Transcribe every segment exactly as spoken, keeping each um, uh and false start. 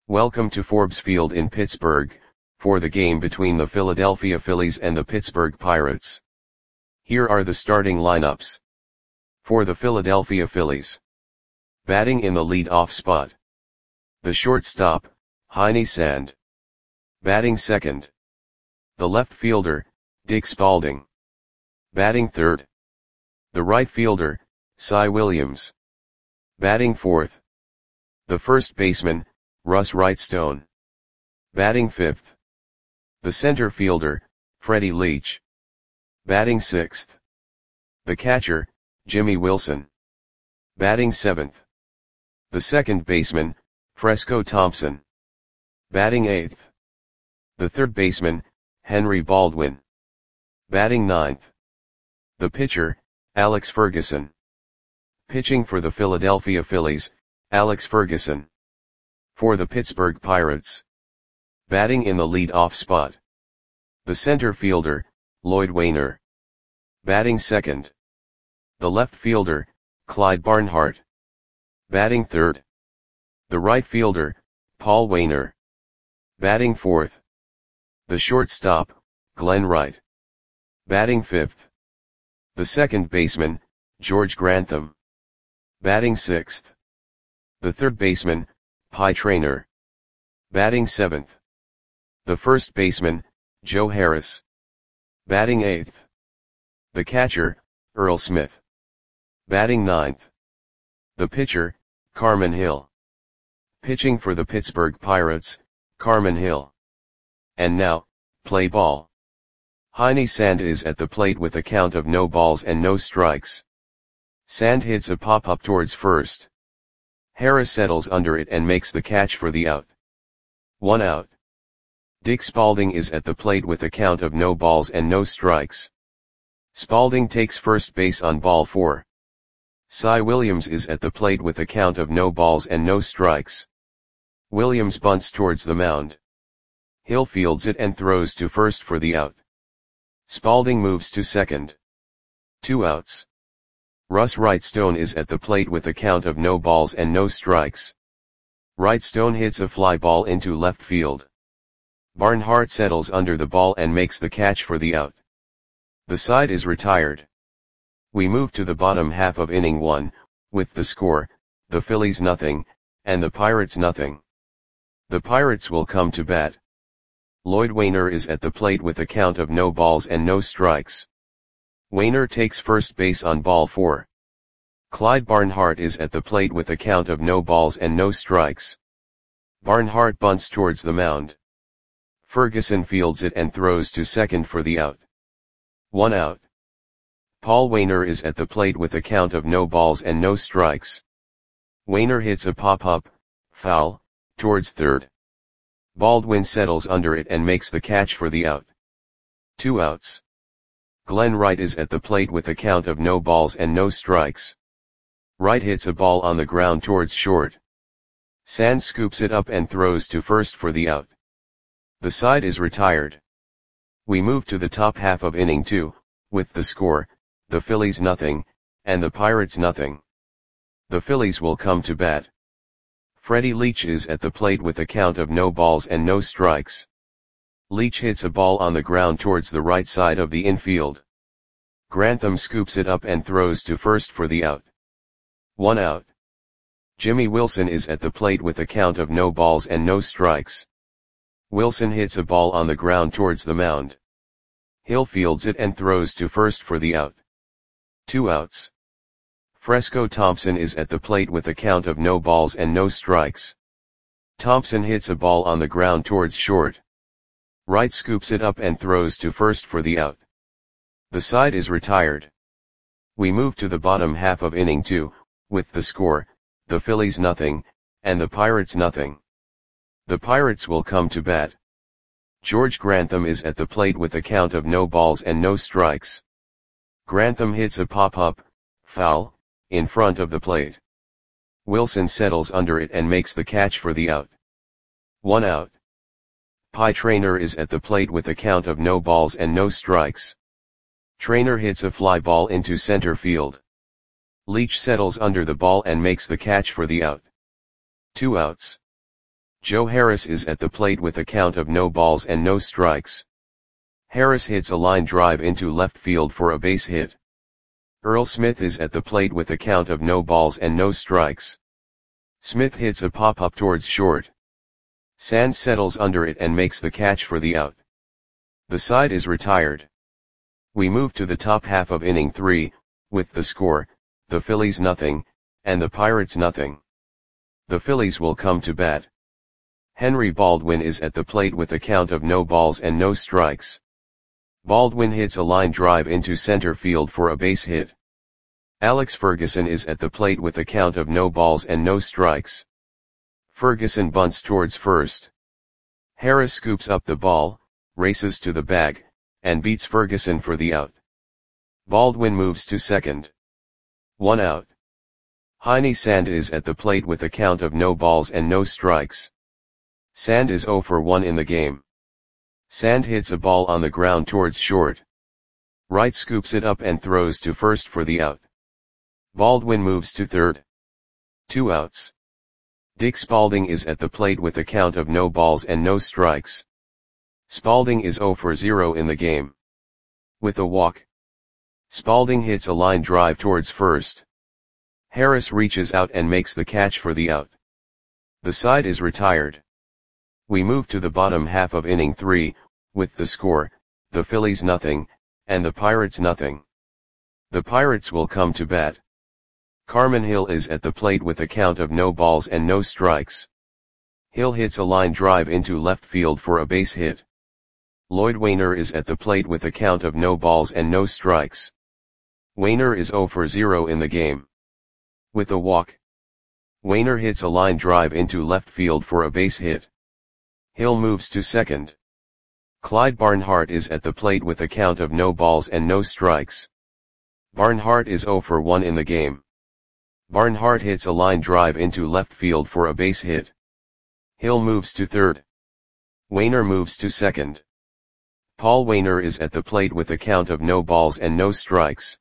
Welcome to Forbes Field in Pittsburgh, for the game between the Philadelphia Phillies and the Pittsburgh Pirates. Here are the starting lineups. For the Philadelphia Phillies. Batting in the lead-off spot. The shortstop, Heine Sand. Batting second. The left fielder, Dick Spaulding. Batting third. The right fielder, Cy Williams. Batting fourth. The first baseman, Russ Wrightstone. Batting fifth. The center fielder, Freddie Leach. Batting sixth. The catcher, Jimmy Wilson. Batting seventh. The second baseman, Fresco Thompson. Batting eighth. The third baseman, Henry Baldwin. Batting ninth. The pitcher, Alex Ferguson. Pitching for the Philadelphia Phillies, Alex Ferguson. For the Pittsburgh Pirates. Batting in the lead-off spot. The center fielder, Lloyd Waner. Batting second. The left fielder, Clyde Barnhart. Batting third. The right fielder, Paul Waner. Batting fourth. The shortstop, Glenn Wright. Batting fifth. The second baseman, George Grantham. Batting sixth. The third baseman, Pie Traynor. Batting seventh. The first baseman, Joe Harris. Batting eighth. The catcher, Earl Smith. Batting ninth. The pitcher, Carmen Hill. Pitching for the Pittsburgh Pirates, Carmen Hill. And now, play ball. Heine Sand is at the plate with a count of no balls and no strikes. Sand hits a pop-up towards first. Harris settles under it and makes the catch for the out. One out. Dick Spaulding is at the plate with a count of no balls and no strikes. Spaulding takes first base on ball four. Cy Williams is at the plate with a count of no balls and no strikes. Williams bunts towards the mound. Hill fields it and throws to first for the out. Spaulding moves to second. Two outs. Russ Wrightstone is at the plate with a count of no balls and no strikes. Wrightstone hits a fly ball into left field. Barnhart settles under the ball and makes the catch for the out. The side is retired. We move to the bottom half of inning one, with the score, the Phillies nothing, and the Pirates nothing. The Pirates will come to bat. Lloyd Waner is at the plate with a count of no balls and no strikes. Waner takes first base on ball four. Clyde Barnhart is at the plate with a count of no balls and no strikes. Barnhart bunts towards the mound. Ferguson fields it and throws to second for the out. One out. Paul Waner is at the plate with a count of no balls and no strikes. Waner hits a pop-up, foul, towards third. Baldwin settles under it and makes the catch for the out. Two outs. Glenn Wright is at the plate with a count of no balls and no strikes. Wright hits a ball on the ground towards short. Sand scoops it up and throws to first for the out. The side is retired. We move to the top half of inning two, with the score, the Phillies nothing, and the Pirates nothing. The Phillies will come to bat. Freddie Leach is at the plate with a count of no balls and no strikes. Leach hits a ball on the ground towards the right side of the infield. Grantham scoops it up and throws to first for the out. One out. Jimmy Wilson is at the plate with a count of no balls and no strikes. Wilson hits a ball on the ground towards the mound. Hill fields it and throws to first for the out. Two outs. Fresco Thompson is at the plate with a count of no balls and no strikes. Thompson hits a ball on the ground towards short. Wright scoops it up and throws to first for the out. The side is retired. We move to the bottom half of inning two, with the score, the Phillies nothing, and the Pirates nothing. The Pirates will come to bat. George Grantham is at the plate with a count of no balls and no strikes. Grantham hits a pop-up, foul, in front of the plate. Wilson settles under it and makes the catch for the out. One out. Pie Traynor is at the plate with a count of no balls and no strikes. Traynor hits a fly ball into center field. Leach settles under the ball and makes the catch for the out. Two outs. Joe Harris is at the plate with a count of no balls and no strikes. Harris hits a line drive into left field for a base hit. Earl Smith is at the plate with a count of no balls and no strikes. Smith hits a pop-up towards short. Sands settles under it and makes the catch for the out. The side is retired. We move to the top half of inning three, with the score, the Phillies nothing, and the Pirates nothing. The Phillies will come to bat. Henry Baldwin is at the plate with a count of no balls and no strikes. Baldwin hits a line drive into center field for a base hit. Alex Ferguson is at the plate with a count of no balls and no strikes. Ferguson bunts towards first. Harris scoops up the ball, races to the bag, and beats Ferguson for the out. Baldwin moves to second. One out. Heine Sand is at the plate with a count of no balls and no strikes. Sand is oh for one in the game. Sand hits a ball on the ground towards short. Wright scoops it up and throws to first for the out. Baldwin moves to third. Two outs. Dick Spalding is at the plate with a count of no balls and no strikes. Spalding is oh for zero in the game. With a walk. Spalding hits a line drive towards first. Harris reaches out and makes the catch for the out. The side is retired. We move to the bottom half of inning three, with the score, the Phillies nothing, and the Pirates nothing. The Pirates will come to bat. Carmen Hill is at the plate with a count of no balls and no strikes. Hill hits a line drive into left field for a base hit. Lloyd Wainer is at the plate with a count of no balls and no strikes. Wainer is oh for zero in the game. With a walk. Wainer hits a line drive into left field for a base hit. Hill moves to second. Clyde Barnhart is at the plate with a count of no balls and no strikes. Barnhart is oh for one in the game. Barnhart hits a line drive into left field for a base hit. Hill moves to third. Wainer moves to second. Paul Wainer is at the plate with a count of no balls and no strikes.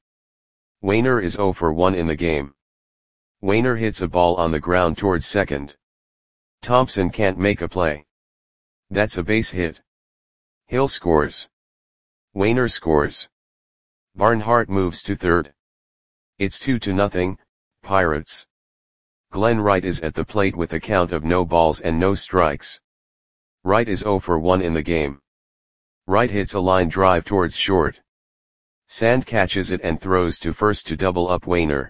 Wainer is oh for one in the game. Wainer hits a ball on the ground towards second. Thompson can't make a play. That's a base hit. Hill scores. Wainer scores. Barnhart moves to third. It's two to nothing, Pirates. Glenn Wright is at the plate with a count of no balls and no strikes. Wright is oh for one in the game. Wright hits a line drive towards short. Sand catches it and throws to first to double up Wainer.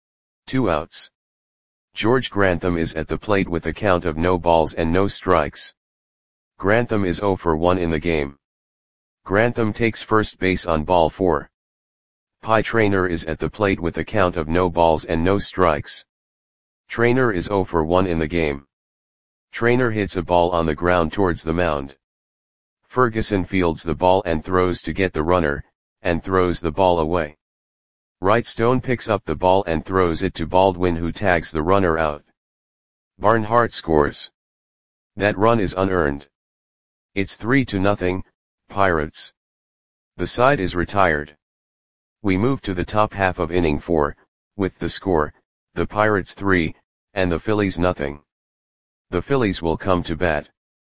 Two outs. George Grantham is at the plate with a count of no balls and no strikes. Grantham is oh for one in the game. Grantham takes first base on ball four. Pie Traynor is at the plate with a count of no balls and no strikes. Traynor is oh for one in the game. Traynor hits a ball on the ground towards the mound. Ferguson fields the ball and throws to get the runner, and throws the ball away. Wright Stone picks up the ball and throws it to Baldwin, who tags the runner out. Barnhart scores. That run is unearned. It's three to nothing, Pirates. The side is retired. We move to the top half of inning four, with the score, the Pirates three, and the Phillies nothing. The Phillies will come to bat.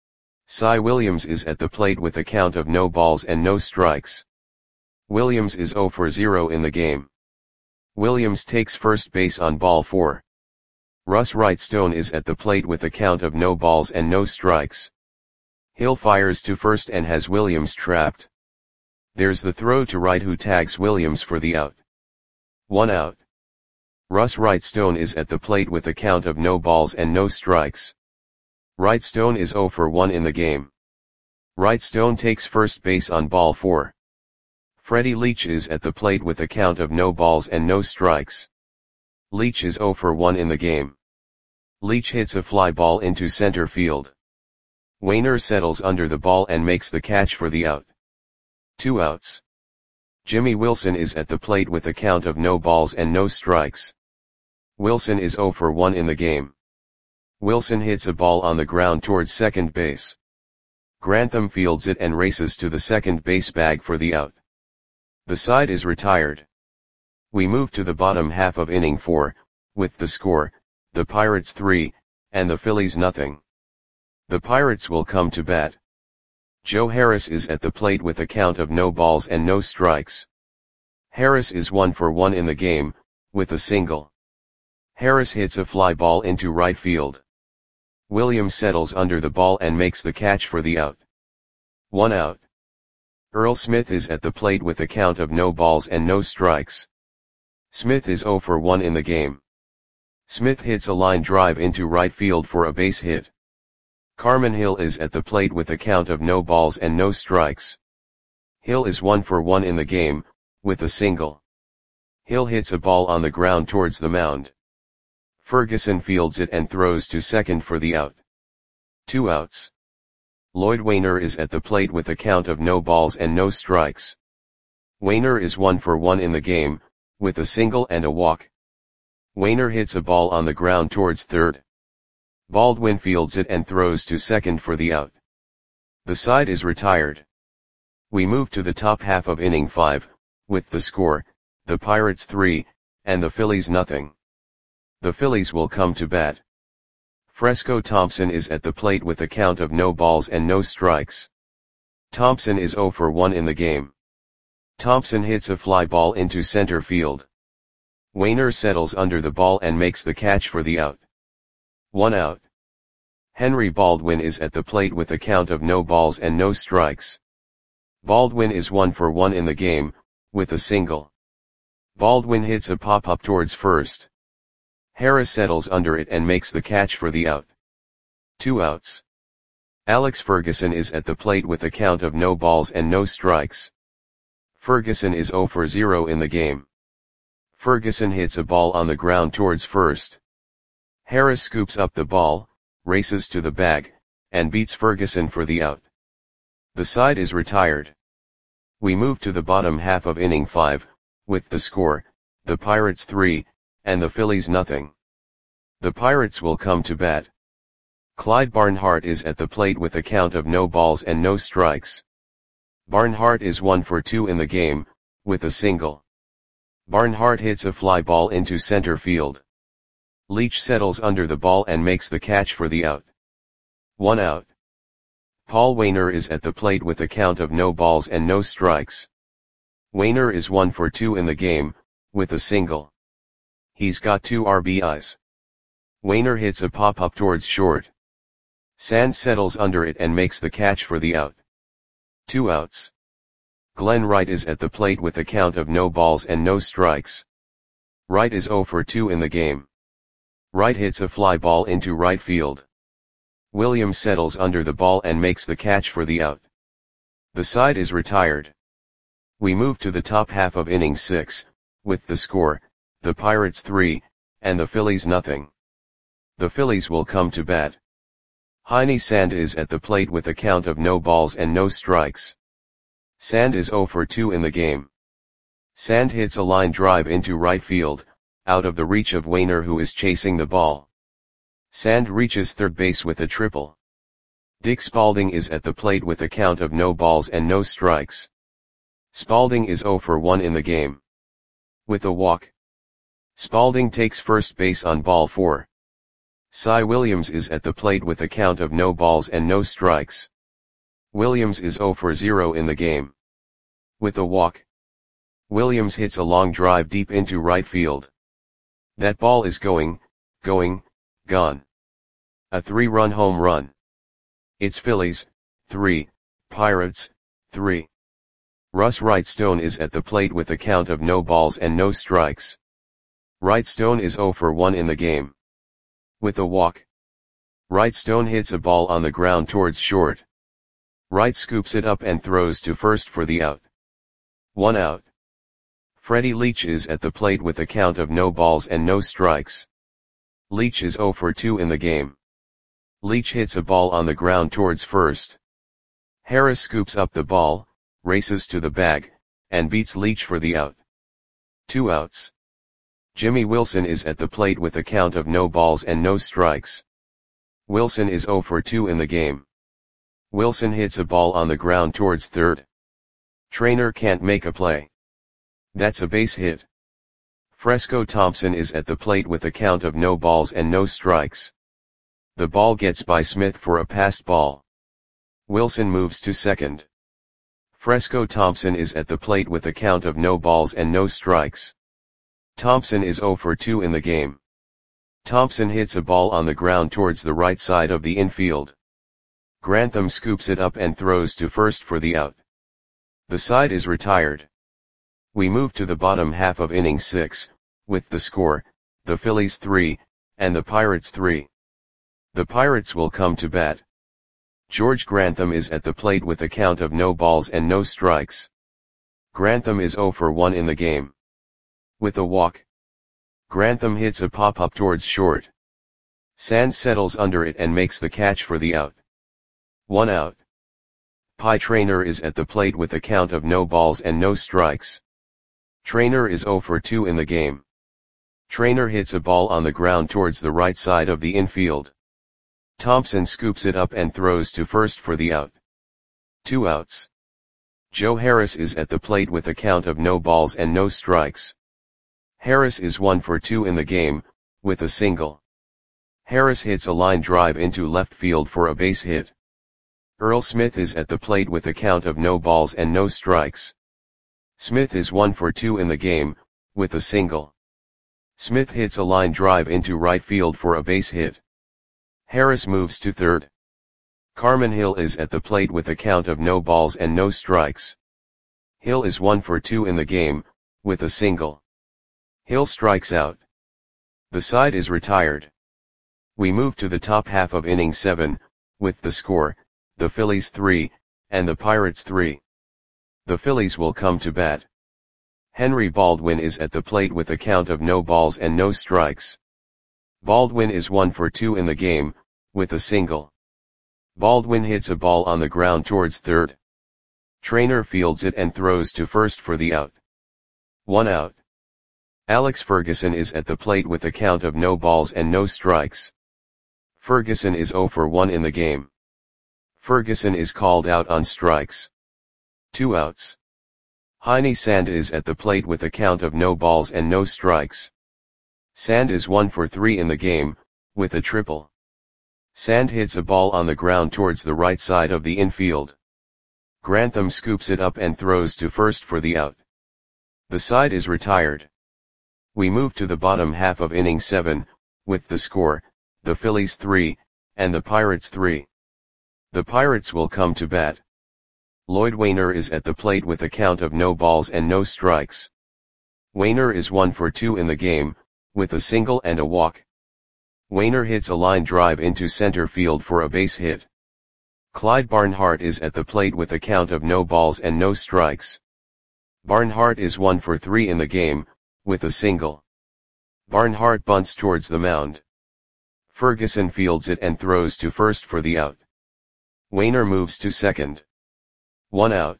Cy Williams is at the plate with a count of no balls and no strikes. Williams is oh for zero in the game. Williams takes first base on ball four. Russ Wright-Stone is at the plate with a count of no balls and no strikes. Hill fires to first and has Williams trapped. There's the throw to Wright, who tags Williams for the out. One out. Russ Wright-Stone is at the plate with a count of no balls and no strikes. Wright-Stone is oh for one in the game. Wright-Stone takes first base on ball four. Freddie Leach is at the plate with a count of no balls and no strikes. Leach is oh for one in the game. Leach hits a fly ball into center field. Wainer settles under the ball and makes the catch for the out. Two outs. Jimmy Wilson is at the plate with a count of no balls and no strikes. Wilson is oh for one in the game. Wilson hits a ball on the ground towards second base. Grantham fields it and races to the second base bag for the out. The side is retired. We move to the bottom half of inning four, with the score, the Pirates three, and the Phillies nothing. The Pirates will come to bat. Joe Harris is at the plate with a count of no balls and no strikes. Harris is one for one in the game, with a single. Harris hits a fly ball into right field. Williams settles under the ball and makes the catch for the out. One out. Earl Smith is at the plate with a count of no balls and no strikes. Smith is zero for one in the game. Smith hits a line drive into right field for a base hit. Carmen Hill is at the plate with a count of no balls and no strikes. Hill is one for one in the game, with a single. Hill hits a ball on the ground towards the mound. Ferguson fields it and throws to second for the out. Two outs. Lloyd Wainer is at the plate with a count of no balls and no strikes. Wainer is one for one in the game, with a single and a walk. Wainer hits a ball on the ground towards third. Baldwin fields it and throws to second for the out. The side is retired. We move to the top half of inning five, with the score, the Pirates three, and the Phillies nothing. The Phillies will come to bat. Fresco Thompson is at the plate with a count of no balls and no strikes. Thompson is zero for one in the game. Thompson hits a fly ball into center field. Wainer settles under the ball and makes the catch for the out. One out. Henry Baldwin is at the plate with a count of no balls and no strikes. Baldwin is one for one in the game, with a single. Baldwin hits a pop-up towards first. Harris settles under it and makes the catch for the out. Two outs. Alex Ferguson is at the plate with a count of no balls and no strikes. Ferguson is zero for zero in the game. Ferguson hits a ball on the ground towards first. Harris scoops up the ball, races to the bag, and beats Ferguson for the out. The side is retired. We move to the bottom half of inning five, with the score, the Pirates three, and the Phillies nothing. The Pirates will come to bat. Clyde Barnhart is at the plate with a count of no balls and no strikes. Barnhart is one for two in the game, with a single. Barnhart hits a fly ball into center field. Leach settles under the ball and makes the catch for the out. One out. Paul Wainer is at the plate with a count of no balls and no strikes. Wainer is one for two in the game, with a single. He's got two R B Is. Wainer hits a pop-up towards short. Sands settles under it and makes the catch for the out. Two outs. Glenn Wright is at the plate with a count of no balls and no strikes. Wright is zero for two in the game. Wright hits a fly ball into right field. Williams settles under the ball and makes the catch for the out. The side is retired. We move to the top half of inning six, with the score, the Pirates three, and the Phillies nothing. The Phillies will come to bat. Heine Sand is at the plate with a count of no balls and no strikes. Sand is zero for two in the game. Sand hits a line drive into right field, out of the reach of Wainer who is chasing the ball. Sand reaches third base with a triple. Dick Spalding is at the plate with a count of no balls and no strikes. Spalding is zero for one in the game. With a walk. Spalding takes first base on ball four. Cy Williams is at the plate with a count of no balls and no strikes. Williams is zero for zero in the game. With a walk. Williams hits a long drive deep into right field. That ball is going, going, gone. A three-run home run. It's Phillies, three, Pirates, three. Russ Wrightstone is at the plate with a count of no balls and no strikes. Wrightstone is zero for one in the game. With a walk. Wrightstone hits a ball on the ground towards short. Wright scoops it up and throws to first for the out. One out. Freddie Leach is at the plate with a count of no balls and no strikes. Leach is zero for two in the game. Leach hits a ball on the ground towards first. Harris scoops up the ball, races to the bag, and beats Leach for the out. Two outs. Jimmy Wilson is at the plate with a count of no balls and no strikes. Wilson is zero for two in the game. Wilson hits a ball on the ground towards third. Trainer can't make a play. That's a base hit. Fresco Thompson is at the plate with a count of no balls and no strikes. The ball gets by Smith for a passed ball. Wilson moves to second. Fresco Thompson is at the plate with a count of no balls and no strikes. Thompson is zero for two in the game. Thompson hits a ball on the ground towards the right side of the infield. Grantham scoops it up and throws to first for the out. The side is retired. We move to the bottom half of inning six, with the score, the Phillies three, and the Pirates three. The Pirates will come to bat. George Grantham is at the plate with a count of no balls and no strikes. Grantham is zero for one in the game. With a walk, Grantham hits a pop-up towards short. Sands settles under it and makes the catch for the out. One out. Pie Traynor is at the plate with a count of no balls and no strikes. Traynor is zero for two in the game. Traynor hits a ball on the ground towards the right side of the infield. Thompson scoops it up and throws to first for the out. Two outs. Joe Harris is at the plate with a count of no balls and no strikes. Harris is one for two in the game, with a single. Harris hits a line drive into left field for a base hit. Earl Smith is at the plate with a count of no balls and no strikes. Smith is one for two in the game, with a single. Smith hits a line drive into right field for a base hit. Harris moves to third. Carmen Hill is at the plate with a count of no balls and no strikes. Hill is one for two in the game, with a single. Hill strikes out. The side is retired. We move to the top half of inning seven, with the score, the Phillies three, and the Pirates three. The Phillies will come to bat. Henry Baldwin is at the plate with a count of no balls and no strikes. Baldwin is one for two in the game, with a single. Baldwin hits a ball on the ground towards third. Traynor fields it and throws to first for the out. One out. Alex Ferguson is at the plate with a count of no balls and no strikes. Ferguson is zero for one in the game. Ferguson is called out on strikes. Two outs. Heine Sand is at the plate with a count of no balls and no strikes. Sand is one for three in the game, with a triple. Sand hits a ball on the ground towards the right side of the infield. Grantham scoops it up and throws to first for the out. The side is retired. We move to the bottom half of inning seven, with the score, the Phillies three, and the Pirates three. The Pirates will come to bat. Lloyd Wainer is at the plate with a count of no balls and no strikes. Wainer is one for two in the game, with a single and a walk. Wainer hits a line drive into center field for a base hit. Clyde Barnhart is at the plate with a count of no balls and no strikes. Barnhart is one for three in the game, with a single. Barnhart bunts towards the mound. Ferguson fields it and throws to first for the out. Wainer moves to second. One out.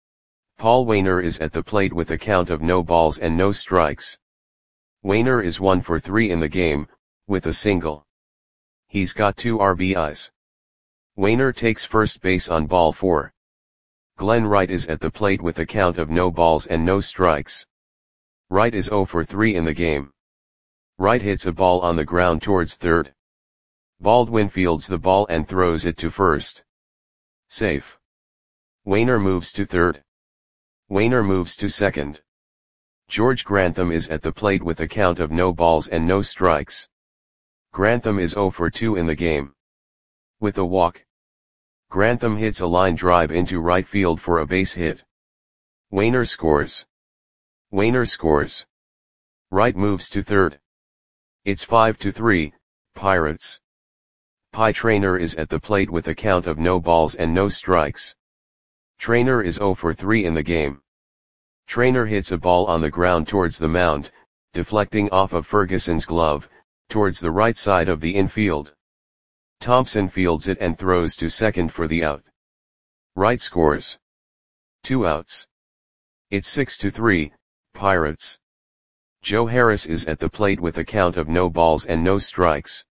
Paul Wainer is at the plate with a count of no balls and no strikes. Wainer is one for three in the game, with a single. He's got two R B Is. Wainer takes first base on ball four. Glenn Wright is at the plate with a count of no balls and no strikes. Wright is zero for three in the game. Wright hits a ball on the ground towards third. Baldwin fields the ball and throws it to first. Safe. Wainer moves to third. Wainer moves to second. George Grantham is at the plate with a count of no balls and no strikes. Grantham is zero for two in the game. With a walk, Grantham hits a line drive into right field for a base hit. Wainer scores. Wainer scores. Wright moves to third. It's five to three, Pirates. Pie Traynor is at the plate with a count of no balls and no strikes. Traynor is zero for three in the game. Traynor hits a ball on the ground towards the mound, deflecting off of Ferguson's glove, towards the right side of the infield. Thompson fields it and throws to second for the out. Wright scores. Two outs. It's six to three, Pirates. Joe Harris is at the plate with a count of no balls and no strikes.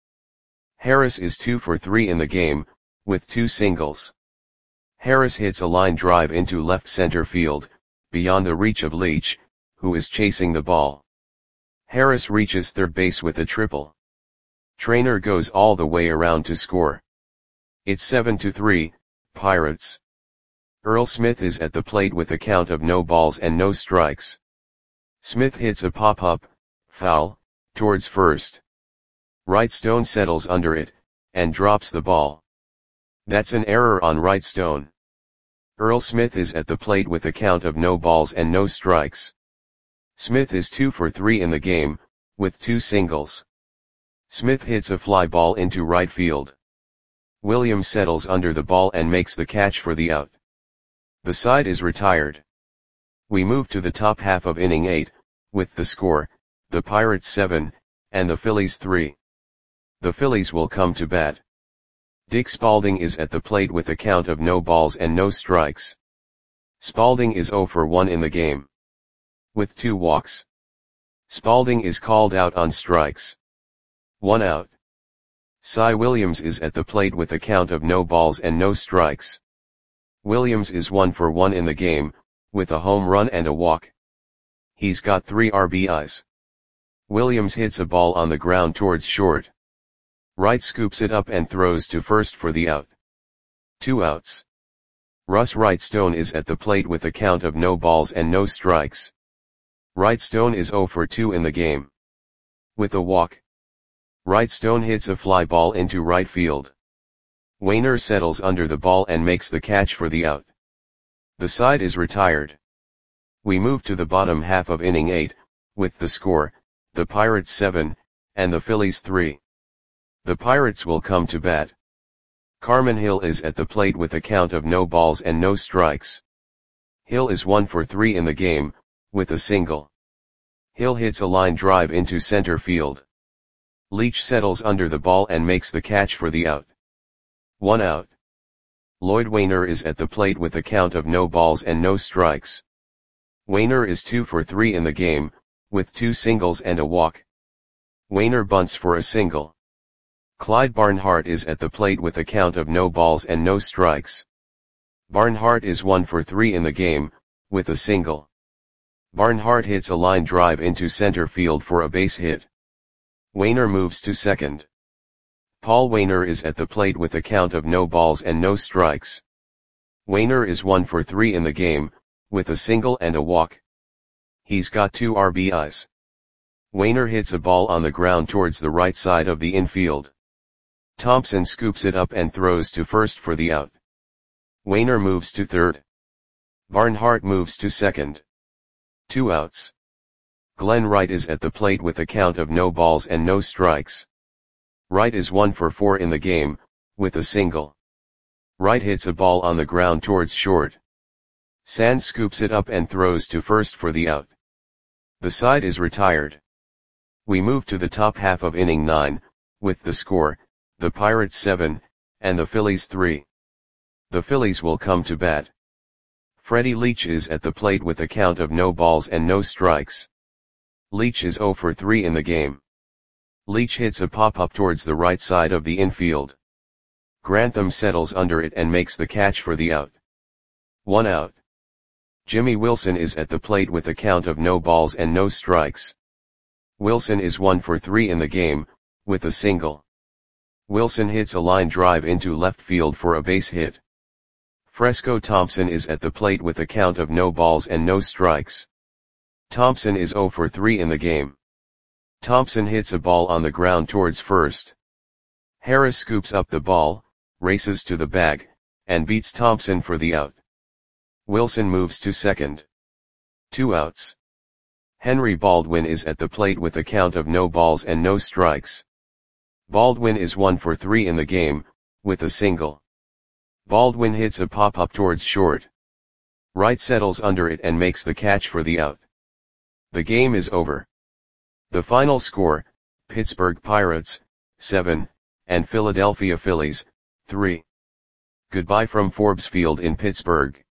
Harris is two for three in the game, with two singles. Harris hits a line drive into left center field, beyond the reach of Leach, who is chasing the ball. Harris reaches third base with a triple. Trainer goes all the way around to score. It's seven to three, Pirates. Earl Smith is at the plate with a count of no balls and no strikes. Smith hits a pop-up, foul, towards first. Right Stone settles under it, and drops the ball. That's an error on Right Stone. Earl Smith is at the plate with a count of no balls and no strikes. Smith is two for three in the game, with two singles. Smith hits a fly ball into right field. Williams settles under the ball and makes the catch for the out. The side is retired. We move to the top half of inning eight, with the score, the Pirates seven, and the Phillies three. The Phillies will come to bat. Dick Spaulding is at the plate with a count of no balls and no strikes. Spaulding is zero for one in the game, with two walks. Spaulding is called out on strikes. One out. Cy Williams is at the plate with a count of no balls and no strikes. Williams is one for one in the game, with a home run and a walk. He's got three R B Is. Williams hits a ball on the ground towards short. Wright scoops it up and throws to first for the out. Two outs. Russ Wright Stone is at the plate with a count of no balls and no strikes. Wright Stone is zero for two in the game, with a walk. Wright Stone hits a fly ball into right field. Wainer settles under the ball and makes the catch for the out. The side is retired. We move to the bottom half of inning eight, with the score, the Pirates seven, and the Phillies three. The Pirates will come to bat. Carmen Hill is at the plate with a count of no balls and no strikes. Hill is one for three in the game, with a single. Hill hits a line drive into center field. Leach settles under the ball and makes the catch for the out. One out. Lloyd Wainer is at the plate with a count of no balls and no strikes. Wainer is two for three in the game, with two singles and a walk. Wainer bunts for a single. Clyde Barnhart is at the plate with a count of no balls and no strikes. Barnhart is one for three in the game, with a single. Barnhart hits a line drive into center field for a base hit. Wainer moves to second. Paul Wainer is at the plate with a count of no balls and no strikes. Wainer is one for three in the game, with a single and a walk. He's got two R B Is. Wainer hits a ball on the ground towards the right side of the infield. Thompson scoops it up and throws to first for the out. Wainer moves to third. Barnhart moves to second. Two outs. Glenn Wright is at the plate with a count of no balls and no strikes. Wright is one for four in the game, with a single. Wright hits a ball on the ground towards short. Sands scoops it up and throws to first for the out. The side is retired. We move to the top half of inning nine, with the score, the Pirates seven, and the Phillies three. The Phillies will come to bat. Freddie Leach is at the plate with a count of no balls and no strikes. Leach is zero for three in the game. Leach hits a pop-up towards the right side of the infield. Grantham settles under it and makes the catch for the out. One out. Jimmy Wilson is at the plate with a count of no balls and no strikes. Wilson is one for three in the game, with a single. Wilson hits a line drive into left field for a base hit. Fresco Thompson is at the plate with a count of no balls and no strikes. Thompson is zero for three in the game. Thompson hits a ball on the ground towards first. Harris scoops up the ball, races to the bag, and beats Thompson for the out. Wilson moves to second. Two outs. Henry Baldwin is at the plate with a count of no balls and no strikes. Baldwin is one for three in the game, with a single. Baldwin hits a pop-up towards short. Wright settles under it and makes the catch for the out. The game is over. The final score, Pittsburgh Pirates, seven, and Philadelphia Phillies, three. Goodbye from Forbes Field in Pittsburgh.